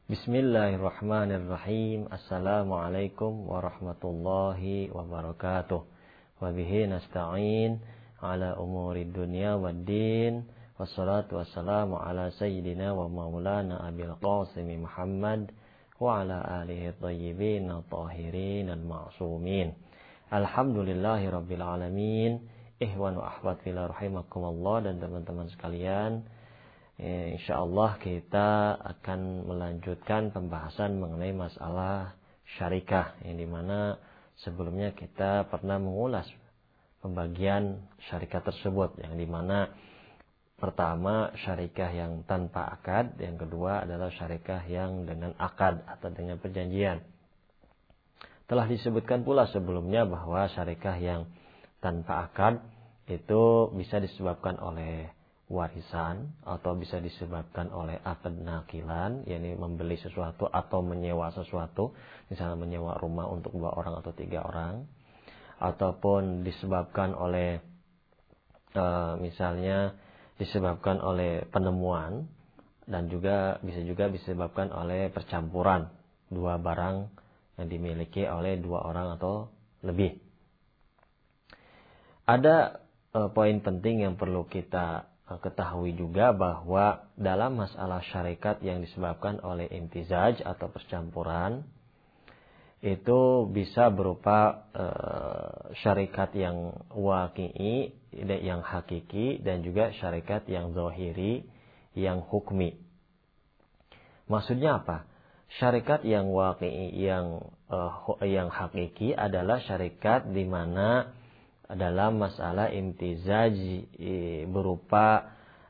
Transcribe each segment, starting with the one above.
Bismillahirrahmanirrahim. Assalamualaikum warahmatullahi wabarakatuh. Wabihi nasta'in ala umuri dunya waddin. Wassalatu wassalamu ala sayyidina wa maulana Abil Qasim Muhammad wa ala alihi thayyibin tahirin al-ma'sumin. Alhamdulillahi rabbil alamin. Ihwan wa ahwat fillah rahimakumullah, dan teman-teman sekalian, insyaallah kita akan melanjutkan pembahasan mengenai masalah syarikah, yang dimana sebelumnya kita pernah mengulas pembagian syarikah tersebut, yang dimana pertama syarikah yang tanpa akad, yang kedua adalah syarikah yang dengan akad atau dengan perjanjian. Telah disebutkan pula sebelumnya bahwa syarikah yang tanpa akad itu bisa disebabkan oleh warisan atau bisa disebabkan oleh akad nakilan, yakni membeli sesuatu atau menyewa sesuatu, misalnya menyewa rumah untuk 2 orang atau 3 orang, ataupun disebabkan oleh misalnya disebabkan oleh penemuan, dan juga bisa disebabkan oleh percampuran 2 barang yang dimiliki oleh 2 orang atau lebih. Ada poin penting yang perlu kita ketahui juga, bahwa dalam masalah syarikat yang disebabkan oleh imtizaj atau percampuran, itu bisa berupa syarikat yang waqi'i, yang hakiki, dan juga syarikat yang zahiri, yang hukmi. Maksudnya apa? Syarikat yang waqi'i, yang hakiki adalah syarikat di mana dalam masalah imtizaj berupa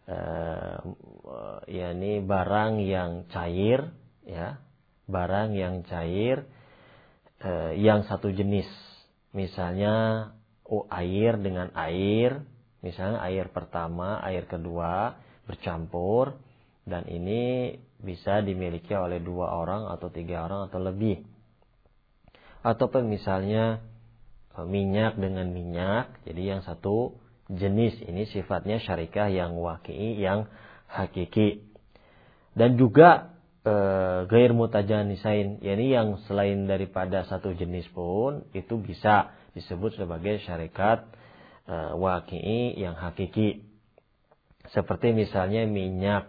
yakni barang yang cair, ya, barang yang cair yang satu jenis, misalnya air dengan air, misalnya air pertama, air kedua bercampur, dan ini bisa dimiliki oleh 2 orang atau 3 orang atau lebih. Ataupun misalnya minyak dengan minyak, jadi yang satu jenis, ini sifatnya syarikah yang waqi'i, yang hakiki. Dan juga ghair mutajanisain, yakni yang selain daripada satu jenis pun itu bisa disebut sebagai syarikat waqi'i yang hakiki. Seperti misalnya minyak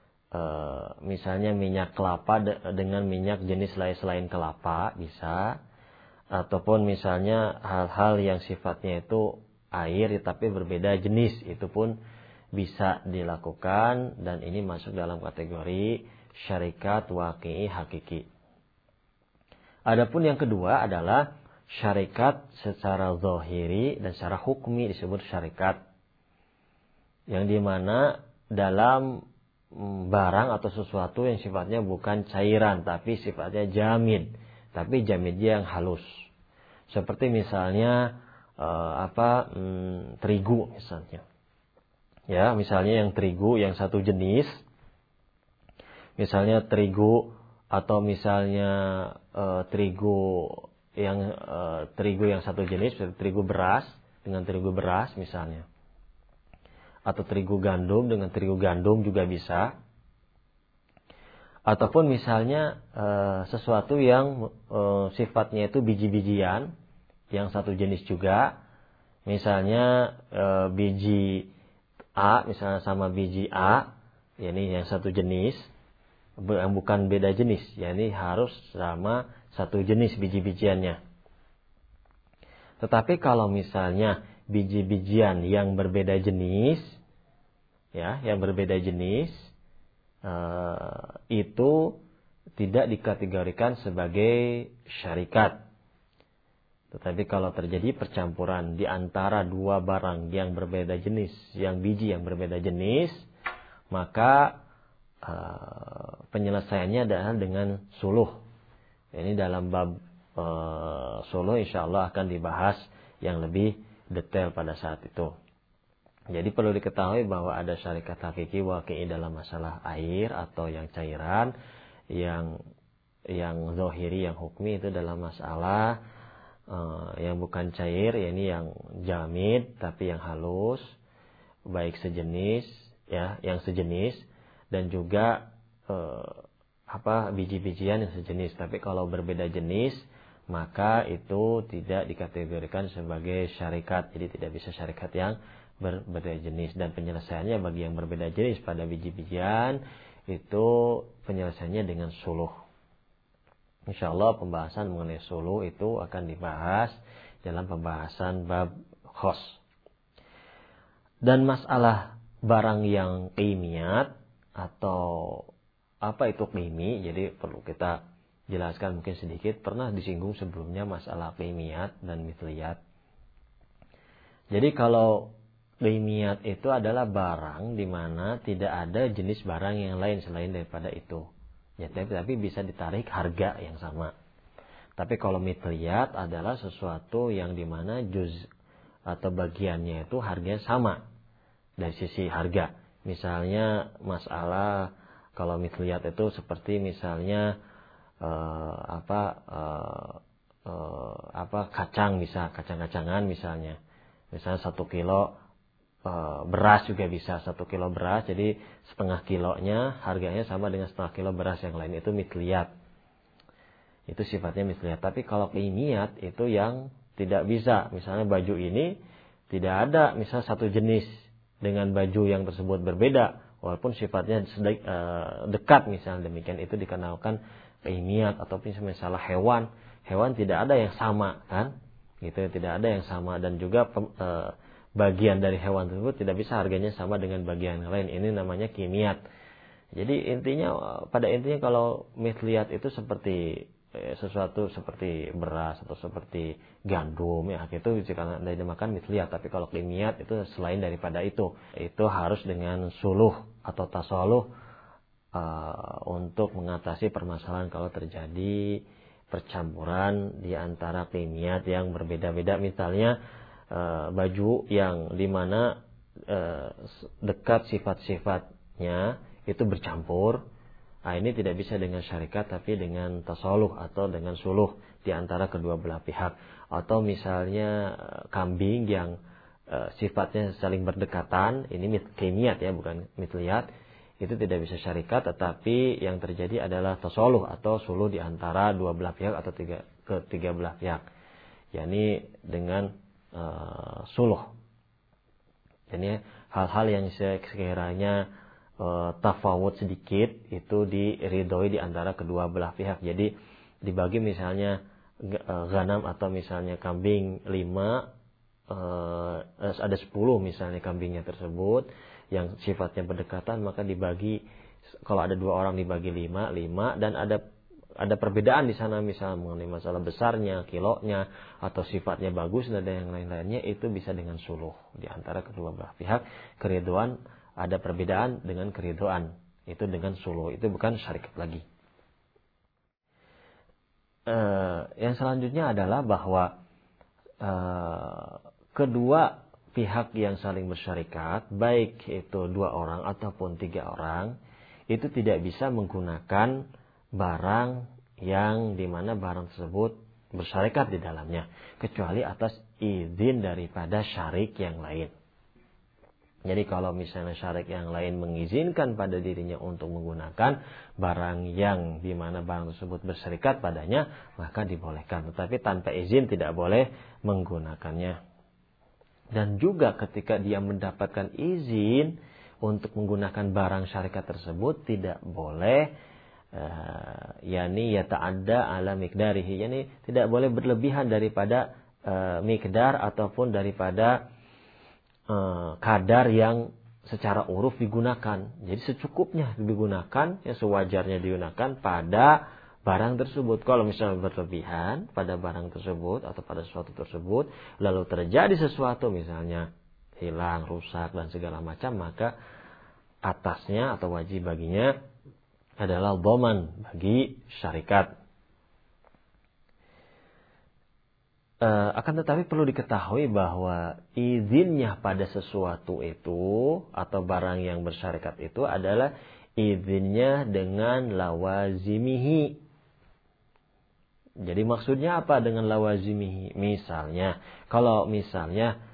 kelapa dengan minyak jenis lain selain kelapa bisa. Ataupun misalnya hal-hal yang sifatnya itu air tapi berbeda jenis, itu pun bisa dilakukan, dan ini masuk dalam kategori syarikat waqi'i hakiki. Adapun yang kedua adalah syarikat secara zahiri dan secara hukmi, disebut syarikat, yang dimana dalam barang atau sesuatu yang sifatnya bukan cairan tapi sifatnya jamid, tapi jamidnya yang halus. Seperti misalnya terigu misalnya. Ya, misalnya yang terigu yang satu jenis, misalnya terigu, atau misalnya terigu yang satu jenis, seperti terigu beras dengan terigu beras misalnya. Atau terigu gandum dengan terigu gandum juga bisa. Ataupun misalnya sesuatu yang sifatnya itu biji-bijian yang satu jenis juga, misalnya biji A misalnya sama biji A, yakni yang satu jenis, yang bukan beda jenis, yakni harus sama satu jenis biji-bijiannya. Tetapi kalau misalnya biji-bijian yang berbeda jenis, ya, yang berbeda jenis, itu tidak dikategorikan sebagai syarikat. Tetapi kalau terjadi percampuran di antara 2 barang yang berbeda jenis, yang biji yang berbeda jenis, maka penyelesaiannya adalah dengan suluh. Ini dalam bab suluh insyaallah akan dibahas yang lebih detail pada saat itu. Jadi perlu diketahui bahwa ada syarikat hakiki waqi'i dalam masalah air atau yang cairan, yang zahiri, yang hukmi itu dalam masalah yang bukan cair, yakni yang jamid tapi yang halus, baik sejenis, ya, yang sejenis, dan juga biji-bijian yang sejenis. Tapi kalau berbeda jenis, maka itu tidak dikategorikan sebagai syarikat. Jadi tidak bisa syarikat yang berbeda jenis. Dan penyelesaiannya bagi yang berbeda jenis pada biji-bijian itu penyelesaiannya dengan suluh. Insyaallah pembahasan mengenai suluh itu akan dibahas dalam pembahasan bab khos. Dan masalah barang yang qimiyat atau apa itu qimi, jadi perlu kita jelaskan mungkin sedikit. Pernah disinggung sebelumnya masalah qimiyat dan mithliyat. Jadi kalau qimiyat itu adalah barang di mana tidak ada jenis barang yang lain selain daripada itu. Ya, tapi bisa ditarik harga yang sama. Tapi kalau mithliyat adalah sesuatu yang di mana juz atau bagiannya itu harganya sama dari sisi harga. Misalnya masalah kalau mithliyat itu seperti misalnya kacang, bisa kacang-kacangan misalnya 1 kilo beras juga bisa 1 kilo beras, jadi setengah kilonya harganya sama dengan setengah kilo beras yang lain, itu mithliyat. Itu sifatnya mithliyat. Tapi kalau qimiyat itu yang tidak bisa, misalnya baju ini tidak ada misal satu jenis dengan baju yang tersebut berbeda, walaupun sifatnya dekat misalnya, demikian itu dikenalkan qimiyat. Ataupun misalnya hewan tidak ada yang sama kan, gitu, tidak ada yang sama. Dan juga bagian dari hewan tersebut tidak bisa harganya sama dengan bagian lain, ini namanya qimiyat. Jadi pada intinya kalau mithliyat itu seperti sesuatu seperti beras atau seperti gandum, ya itu jika dinamakan mithliyat. Tapi kalau qimiyat itu selain daripada itu harus dengan suluh atau tasoluh untuk mengatasi permasalahan kalau terjadi percampuran di antara qimiyat yang berbeda-beda. Misalnya baju yang dimana dekat sifat-sifatnya itu bercampur. Nah, ini tidak bisa dengan syarikat tapi dengan tasoluh atau dengan suluh di antara kedua belah pihak. Atau misalnya kambing yang sifatnya saling berdekatan, ini qimiyat ya, bukan mithliyat. Itu tidak bisa syarikat, tetapi yang terjadi adalah tasoluh atau suluh di antara dua belah pihak atau ketiga belah pihak. yakni dengan suluh. Jadi hal-hal yang sekiranya tafawut sedikit itu diridhoi di antara kedua belah pihak. Jadi dibagi misalnya ganam atau misalnya kambing 5, ada 10 misalnya kambingnya tersebut yang sifatnya berdekatan, maka dibagi, kalau ada 2 orang dibagi 5 dan ada perbedaan di sana, misalnya mengenai masalah besarnya, kilonya, atau sifatnya bagus dan yang lain-lainnya, itu bisa dengan suluh di antara kedua belah pihak. Keridhaan, ada perbedaan dengan keridhaan, itu dengan suluh, itu bukan syarikat lagi. Yang selanjutnya adalah bahwa kedua pihak yang saling bersyarikat, baik itu 2 orang ataupun 3 orang, itu tidak bisa menggunakan barang yang dimana barang tersebut bersyarikat di dalamnya, kecuali atas izin daripada syarik yang lain. Jadi kalau misalnya syarik yang lain mengizinkan pada dirinya untuk menggunakan barang yang dimana barang tersebut bersyarikat padanya, maka dibolehkan. Tetapi tanpa izin tidak boleh menggunakannya. Dan juga ketika dia mendapatkan izin untuk menggunakan barang syarikat tersebut, tidak boleh yata'adda ala miqdarihi, yani tidak boleh berlebihan daripada miqdar ataupun daripada kadar yang secara uruf digunakan. Jadi secukupnya digunakan, ya sewajarnya digunakan pada barang tersebut. Kalau misalnya berlebihan pada barang tersebut atau pada sesuatu tersebut, lalu terjadi sesuatu misalnya hilang, rusak dan segala macam, maka atasnya atau wajib baginya adalah dhaman bagi syarikat. Akan tetapi perlu diketahui bahwa izinnya pada sesuatu itu atau barang yang bersyarikat itu adalah izinnya dengan lawazimihi. Jadi maksudnya apa dengan lawazimihi? Misalnya, kalau misalnya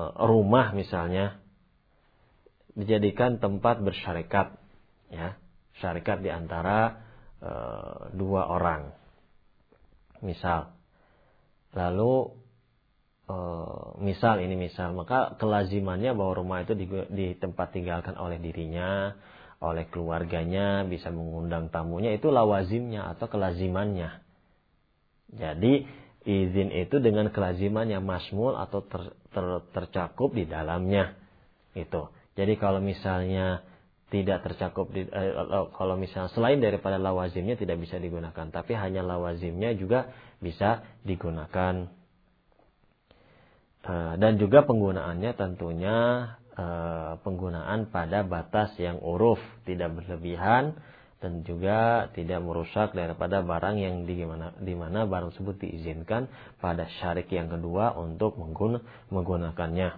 rumah misalnya dijadikan tempat bersyarikat, ya, syarikat di antara dua orang. Misal, lalu misal, maka kelazimannya bahwa rumah itu di tempat tinggalkan oleh dirinya, oleh keluarganya, bisa mengundang tamunya, itu lawazimnya atau kelazimannya. Jadi izin itu dengan kelazimannya masmul atau tercakup di dalamnya. Itu. Jadi kalau misalnya tidak tercakup kalau misalnya selain daripada lawazimnya tidak bisa digunakan, tapi hanya lawazimnya juga bisa digunakan. Dan juga penggunaannya tentunya penggunaan pada batas yang uruf, tidak berlebihan dan juga tidak merusak daripada barang yang di mana barang tersebut diizinkan pada syarik yang kedua untuk menggunakannya.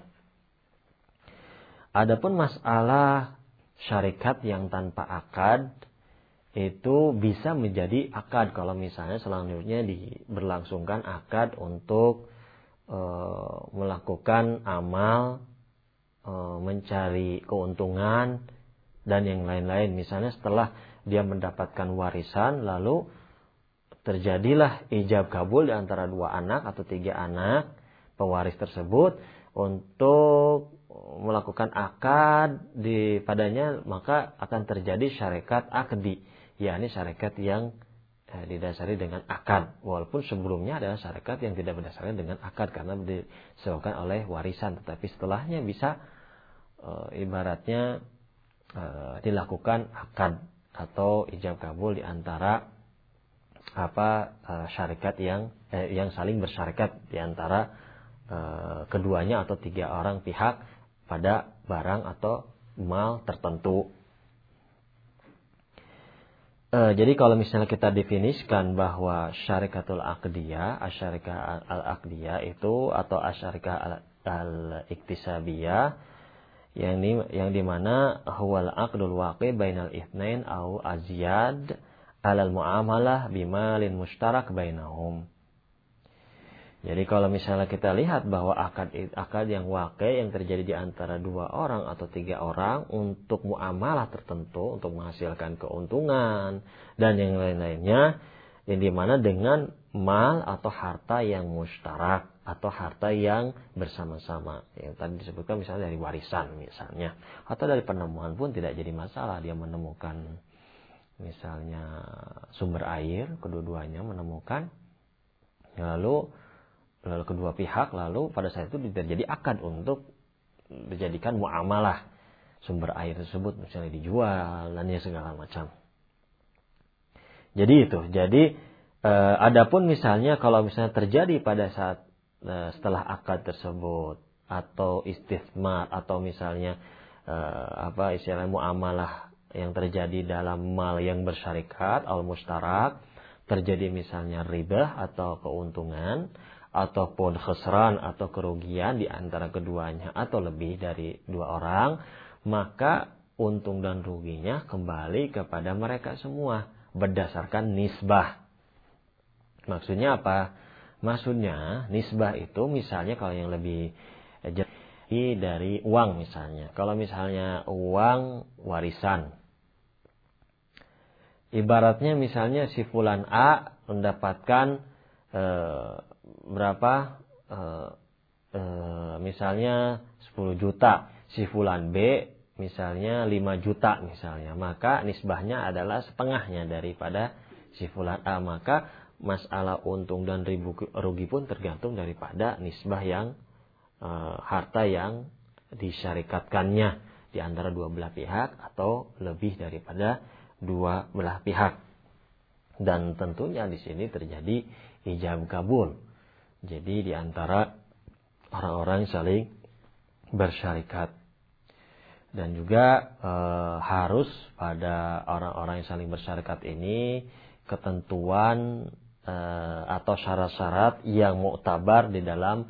Adapun masalah syarikat yang tanpa akad itu bisa menjadi akad kalau misalnya selanjutnya diberlangsungkan akad untuk melakukan amal, mencari keuntungan dan yang lain-lain. Misalnya setelah dia mendapatkan warisan, lalu terjadilah ijab kabul di antara 2 anak atau 3 anak pewaris tersebut untuk melakukan akad padanya, maka akan terjadi syarikat akdi, yakni syarikat yang didasari dengan akad, walaupun sebelumnya adalah syarikat yang tidak berdasarkan dengan akad karena disebabkan oleh warisan, tetapi setelahnya bisa ibaratnya dilakukan akad atau ijab kabul di antara syarikat yang saling bersyarikat di antara keduanya atau 3 orang pihak pada barang atau mal tertentu. Jadi kalau misalnya kita definisikan bahwa syarikatul aqdiyah, asyarikah al-aqdiyah itu atau asyarikah al-iktisabiyah yang dimana huwal aqdul waqi bainal itsnain au azyad alal muamalah bimalin mustarak bainahum. Jadi kalau misalnya kita lihat bahwa akad yang waqi yang terjadi di antara 2 orang atau 3 orang untuk muamalah tertentu, untuk menghasilkan keuntungan dan yang lain-lainnya, yang dimana dengan mal atau harta yang mustarak atau harta yang bersama-sama. Yang tadi disebutkan misalnya dari warisan misalnya, atau dari penemuan pun tidak jadi masalah. Dia menemukan misalnya sumber air, kedua-duanya menemukan, lalu kedua pihak pada saat itu terjadi akad untuk dijadikan muamalah sumber air tersebut misalnya dijual dan segala macam. Jadi itu. Jadi adapun misalnya kalau misalnya terjadi pada saat setelah akad tersebut atau istithmar atau misalnya istilah muamalah yang terjadi dalam mal yang bersyarikat al mustarak, terjadi misalnya riba atau keuntungan ataupun khusran atau kerugian di antara keduanya atau lebih dari 2 orang, maka untung dan ruginya kembali kepada mereka semua berdasarkan nisbah. Maksudnya apa? Maksudnya nisbah itu misalnya kalau yang lebih dari uang misalnya. Kalau misalnya uang warisan, ibaratnya misalnya si fulan A mendapatkan berapa misalnya 10 juta, si fulan B misalnya 5 juta misalnya, maka nisbahnya adalah setengahnya daripada si fulan A. Maka masalah untung dan rugi pun tergantung daripada nisbah yang harta yang disyarikatkannya di antara 2 belah pihak atau lebih daripada 2 belah pihak. Dan tentunya di sini terjadi ijab kabul. Jadi di antara orang-orang saling bersyarikat. Dan juga harus pada orang-orang yang saling bersyarikat ini ketentuan atau syarat-syarat yang muktabar di dalam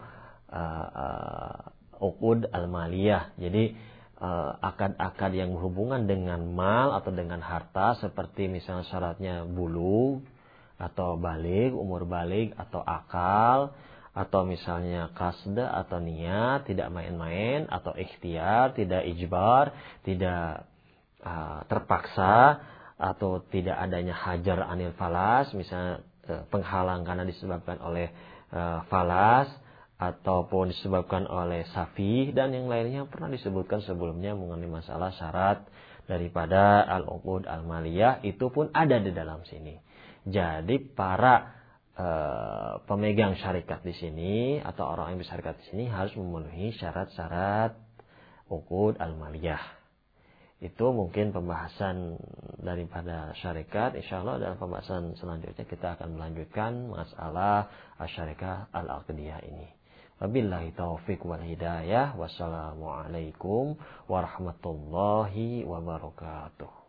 uqud al-maliyah. Jadi akad-akad yang berhubungan dengan mal atau dengan harta, seperti misalnya syaratnya bulugh atau baligh, umur baligh atau akal, atau misalnya qasd atau niat, tidak main-main, atau ikhtiar, tidak ijbar, tidak terpaksa, atau tidak adanya hajar anil falas, misalnya penghalang karena disebabkan oleh falas ataupun disebabkan oleh safi dan yang lainnya pernah disebutkan sebelumnya mengenai masalah syarat daripada al-uqud al-maliyah, itu pun ada di dalam sini. Jadi para pemegang syarikat di sini atau orang yang bersyarikat di sini harus memenuhi syarat-syarat uqud al-maliyah. Itu mungkin pembahasan daripada syarikat. Insyaallah dalam pembahasan selanjutnya kita akan melanjutkan masalah syarikat al-aqdiyah ini. Wabillahi taufiq wal hidayah. Wassalamualaikum warahmatullahi wabarakatuh.